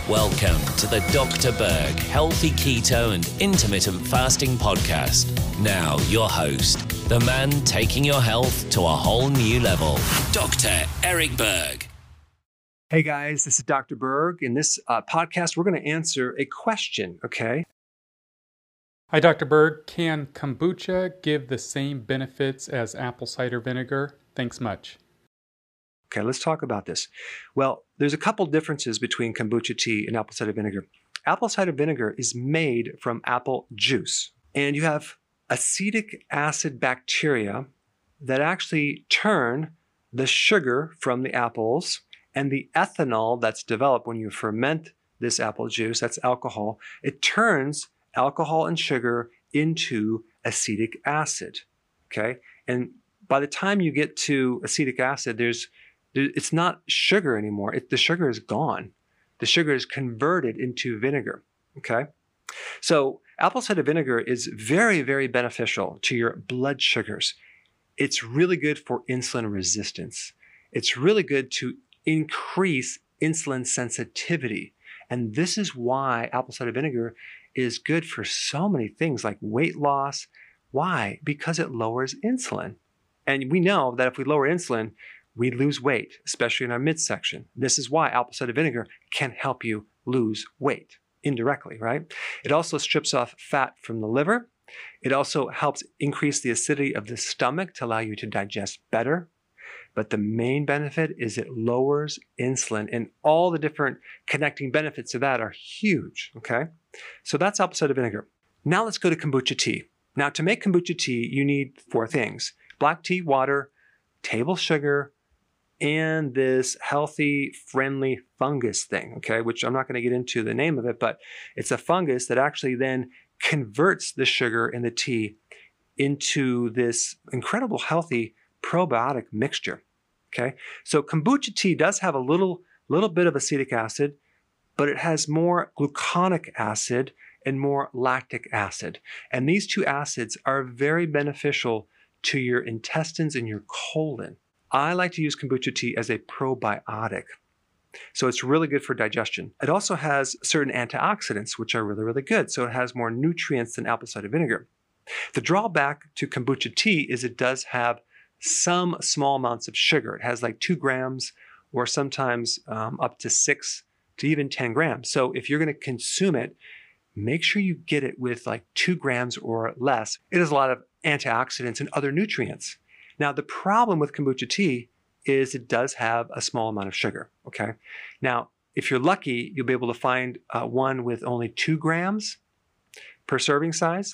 Welcome to the Dr. Berg Healthy Keto and Intermittent Fasting Podcast. Now, your host, the man taking your health to a whole new level, Dr. Eric Berg. Hey guys, this is Dr. Berg. In this podcast, we're going to answer a question, okay? Hi, Dr. Berg. Can kombucha give the same benefits as apple cider vinegar? Thanks much. Okay, let's talk about this. Well, there's a couple differences between kombucha tea and apple cider vinegar. Apple cider vinegar is made from apple juice, and you have acetic acid bacteria that actually turn the sugar from the apples and the ethanol that's developed when you ferment this apple juice, that's alcohol, it turns alcohol and sugar into acetic acid, okay? And by the time you get to acetic acid, it's not sugar anymore. The sugar is gone. The sugar is converted into vinegar, okay? So apple cider vinegar is very, very beneficial to your blood sugars. It's really good for insulin resistance. It's really good to increase insulin sensitivity. And this is why apple cider vinegar is good for so many things like weight loss. Why? Because it lowers insulin. And we know that if we lower insulin, we lose weight, especially in our midsection. This is why apple cider vinegar can help you lose weight indirectly, right? It also strips off fat from the liver. It also helps increase the acidity of the stomach to allow you to digest better. But the main benefit is it lowers insulin, and all the different connecting benefits of that are huge, okay? So that's apple cider vinegar. Now let's go to kombucha tea. Now to make kombucha tea, you need 4 things: black tea, water, table sugar, and this healthy, friendly fungus thing, okay, which I'm not going to get into the name of it, but it's a fungus that actually then converts the sugar in the tea into this incredible healthy probiotic mixture, okay? So kombucha tea does have a little bit of acetic acid, but it has more gluconic acid and more lactic acid. And these 2 acids are very beneficial to your intestines and your colon. I like to use kombucha tea as a probiotic. So it's really good for digestion. It also has certain antioxidants, which are really, really good. So it has more nutrients than apple cider vinegar. The drawback to kombucha tea is it does have some small amounts of sugar. It has like 2 grams or sometimes up to 6 to even 10 grams. So if you're going to consume it, make sure you get it with like 2 grams or less. It has a lot of antioxidants and other nutrients. Now, the problem with kombucha tea is it does have a small amount of sugar, okay? Now, if you're lucky, you'll be able to find one with only 2 grams per serving size,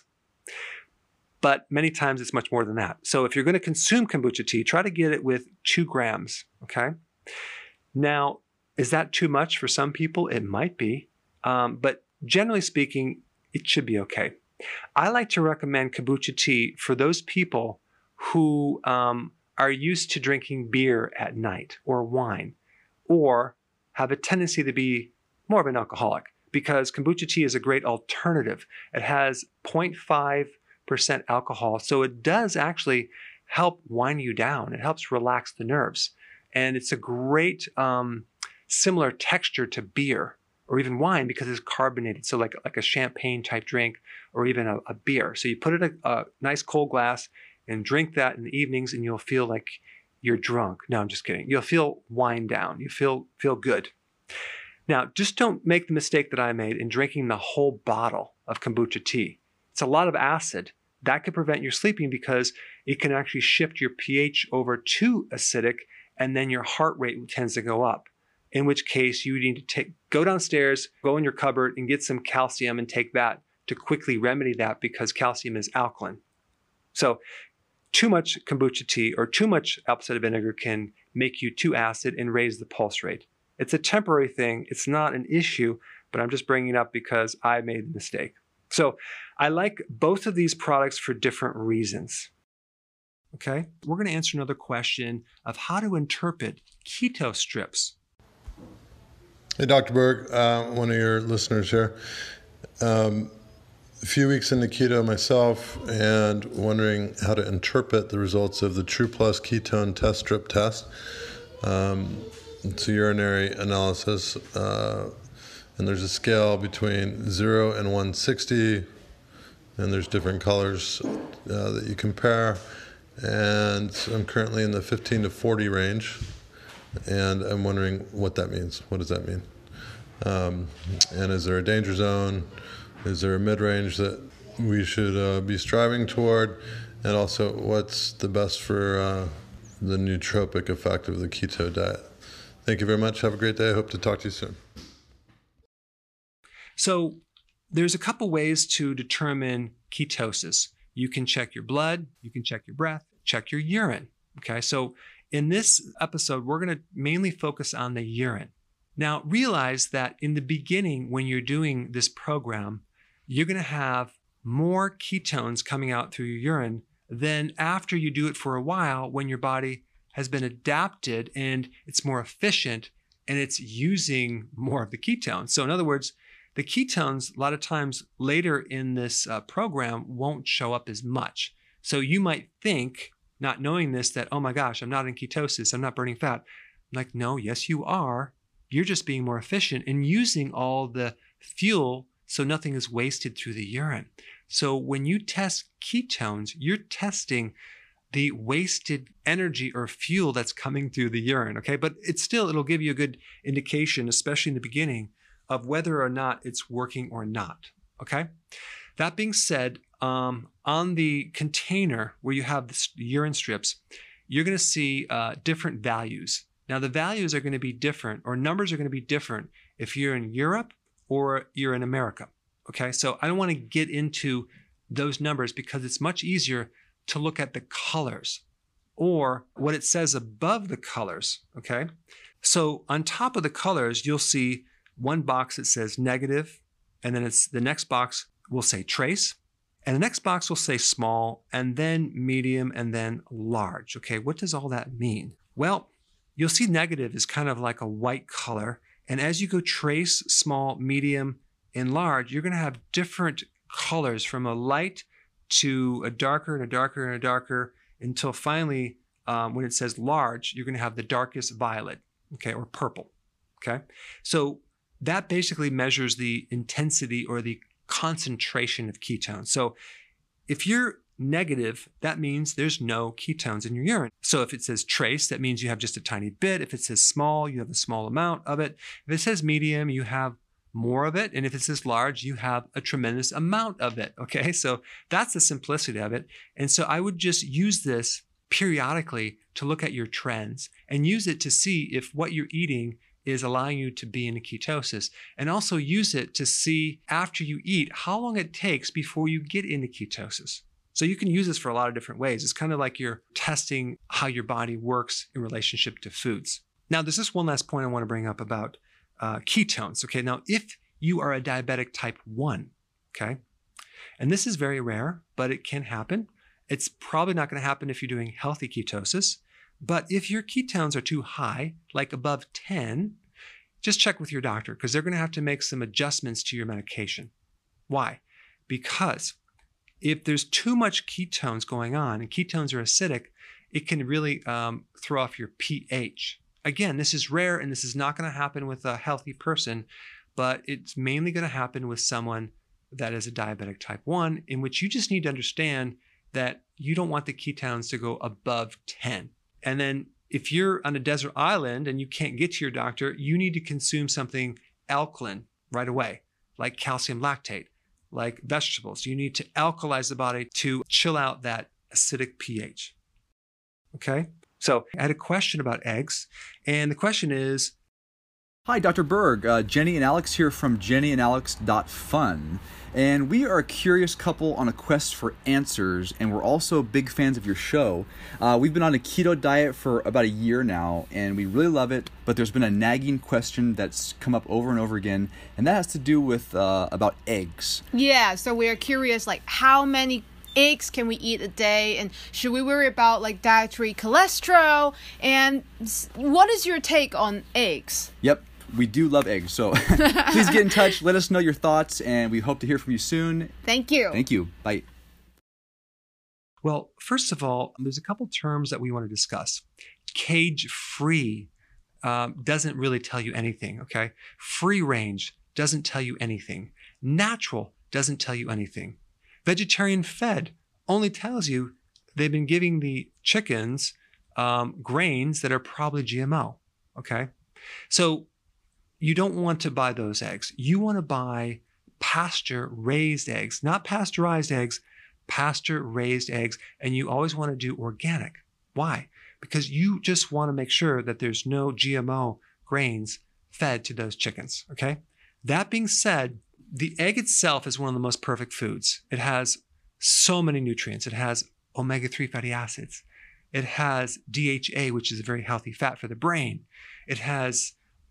but many times it's much more than that. So if you're going to consume kombucha tea, try to get it with 2 grams, okay? Now, is that too much for some people? It might be, but generally speaking, it should be okay. I like to recommend kombucha tea for those people who are used to drinking beer at night or wine, or have a tendency to be more of an alcoholic, because kombucha tea is a great alternative. It has 0.5% alcohol, so it does actually help wind you down. It helps relax the nerves. And it's a great similar texture to beer or even wine because it's carbonated, so like a champagne type drink or even a beer. So you put it in a nice cold glass and drink that in the evenings, and you'll feel like you're drunk. No, I'm just kidding. You'll feel wind down. You feel good. Now, just don't make the mistake that I made in drinking the whole bottle of kombucha tea. It's a lot of acid. That could prevent your sleeping because it can actually shift your pH over to acidic, and then your heart rate tends to go up. In which case, you need to go downstairs, go in your cupboard, and get some calcium and take that to quickly remedy that, because calcium is alkaline. So too much kombucha tea or too much apple cider vinegar can make you too acid and raise the pulse rate. It's a temporary thing. It's not an issue, but I'm just bringing it up because I made the mistake. So I like both of these products for different reasons. Okay, we're going to answer another question of how to interpret keto strips. Hey, Dr. Berg, one of your listeners here. A few weeks into keto myself and wondering how to interpret the results of the True Plus ketone test strip test. It's a urinary analysis And there's a scale between 0 and 160, and there's different colors that you compare. And I'm currently in the 15 to 40 range, and I'm wondering what that means. What does that mean? And is there a danger zone? Is there a mid-range that we should be striving toward? And also, what's the best for the nootropic effect of the keto diet? Thank you very much. Have a great day. I hope to talk to you soon. So there's a couple ways to determine ketosis. You can check your blood, you can check your breath, check your urine. Okay, so in this episode, we're going to mainly focus on the urine. Now, realize that in the beginning, when you're doing this program, you're going to have more ketones coming out through your urine than after you do it for a while, when your body has been adapted and it's more efficient and it's using more of the ketones. So in other words, the ketones, a lot of times later in this program, won't show up as much. So you might think, not knowing this, that, oh my gosh, I'm not in ketosis, I'm not burning fat. I'm like, no, yes, you are. You're just being more efficient and using all the fuel so nothing is wasted through the urine. So when you test ketones, you're testing the wasted energy or fuel that's coming through the urine, okay? But it'll give you a good indication, especially in the beginning, of whether or not it's working or not, okay? That being said, on the container where you have the urine strips, you're going to see different values. Now, the values are going to be different, or numbers are going to be different if you're in Europe or you're in America, okay? So I don't want to get into those numbers because it's much easier to look at the colors or what it says above the colors, okay? So on top of the colors, you'll see one box that says negative, and then the next box will say trace, and the next box will say small, and then medium, and then large. Okay, what does all that mean? Well, you'll see negative is kind of like a white color, and as you go trace, small, medium, and large, you're going to have different colors from a light to a darker and a darker and a darker, until finally, when it says large, you're going to have the darkest violet, okay, or purple, okay? So that basically measures the intensity or the concentration of ketones. So if you're negative, that means there's no ketones in your urine. So if it says trace, that means you have just a tiny bit. If it says small, you have a small amount of it. If it says medium, you have more of it. And if it says large, you have a tremendous amount of it. Okay, so that's the simplicity of it. And so I would just use this periodically to look at your trends and use it to see if what you're eating is allowing you to be in a ketosis, and also use it to see after you eat how long it takes before you get into ketosis. So you can use this for a lot of different ways. It's kind of like you're testing how your body works in relationship to foods. Now, there's just one last point I want to bring up about ketones. Okay, now if you are a diabetic type 1, okay, and this is very rare, but it can happen. It's probably not going to happen if you're doing healthy ketosis. But if your ketones are too high, like above 10, just check with your doctor, because they're going to have to make some adjustments to your medication. Why? Because if there's too much ketones going on, and ketones are acidic, it can really throw off your pH. Again, this is rare, and this is not going to happen with a healthy person, but it's mainly going to happen with someone that is a diabetic type 1, in which you just need to understand that you don't want the ketones to go above 10. And then if you're on a desert island and you can't get to your doctor, you need to consume something alkaline right away, like calcium lactate, like vegetables. You need to alkalize the body to chill out that acidic pH. Okay? So I had a question about eggs, and the question is, hi, Dr. Berg. Jenny and Alex here from jennyandalex.fun. And we are a curious couple on a quest for answers, and we're also big fans of your show. We've been on a keto diet for about a year now, and we really love it, but there's been a nagging question that's come up over and over again, and that has to do with about eggs. Yeah, so we're curious, like, how many eggs can we eat a day, and should we worry about like dietary cholesterol, and what is your take on eggs? Yep. We do love eggs, so please get in touch. Let us know your thoughts, and we hope to hear from you soon. Thank you. Thank you. Bye. Well, first of all, there's a couple terms that we want to discuss. Cage-free doesn't really tell you anything, okay? Free range doesn't tell you anything. Natural doesn't tell you anything. Vegetarian fed only tells you they've been giving the chickens grains that are probably GMO, okay? So you don't want to buy those eggs. You want to buy pasture-raised eggs, not pasteurized eggs, pasture-raised eggs, and you always want to do organic. Why? Because you just want to make sure that there's no GMO grains fed to those chickens, okay? That being said, the egg itself is one of the most perfect foods. It has so many nutrients. It has omega-3 fatty acids. It has DHA, which is a very healthy fat for the brain. It has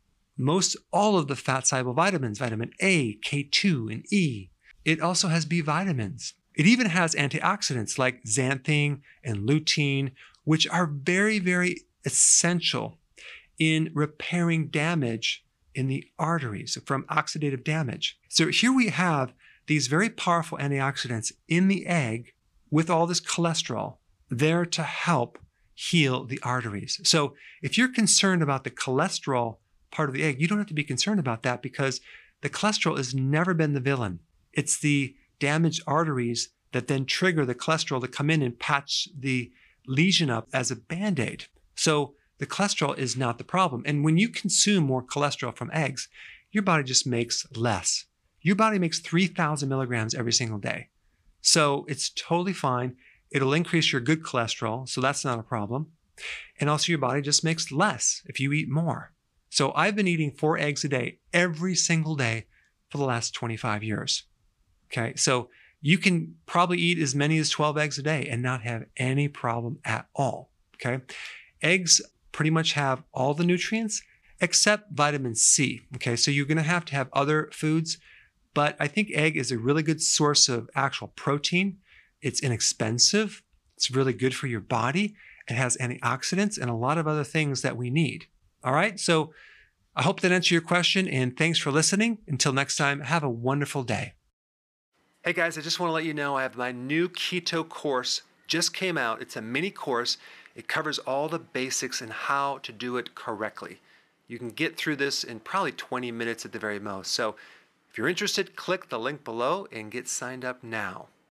all of the fat-soluble vitamins, vitamin A, K2, and E. It also has B vitamins. It even has antioxidants like xanthine and lutein, which are very, very essential in repairing damage in the arteries from oxidative damage. So here we have these very powerful antioxidants in the egg with all this cholesterol there to help heal the arteries. So if you're concerned about the cholesterol part of the egg, you don't have to be concerned about that because the cholesterol has never been the villain. It's the damaged arteries that then trigger the cholesterol to come in and patch the lesion up as a Band-Aid. So the cholesterol is not the problem. And when you consume more cholesterol from eggs, your body just makes less. Your body makes 3,000 milligrams every single day. So it's totally fine. It'll increase your good cholesterol, so that's not a problem. And also your body just makes less if you eat more. So I've been eating 4 eggs a day every single day for the last 25 years. Okay, so you can probably eat as many as 12 eggs a day and not have any problem at all. Okay, eggs pretty much have all the nutrients except vitamin C. Okay, so you're going to have other foods, but I think egg is a really good source of actual protein. It's inexpensive. It's really good for your body. It has antioxidants and a lot of other things that we need. All right, so I hope that answered your question, and thanks for listening. Until next time, have a wonderful day. Hey guys, I just want to let you know I have my new keto course just came out. It's a mini course. It covers all the basics and how to do it correctly. You can get through this in probably 20 minutes at the very most. So if you're interested, click the link below and get signed up now.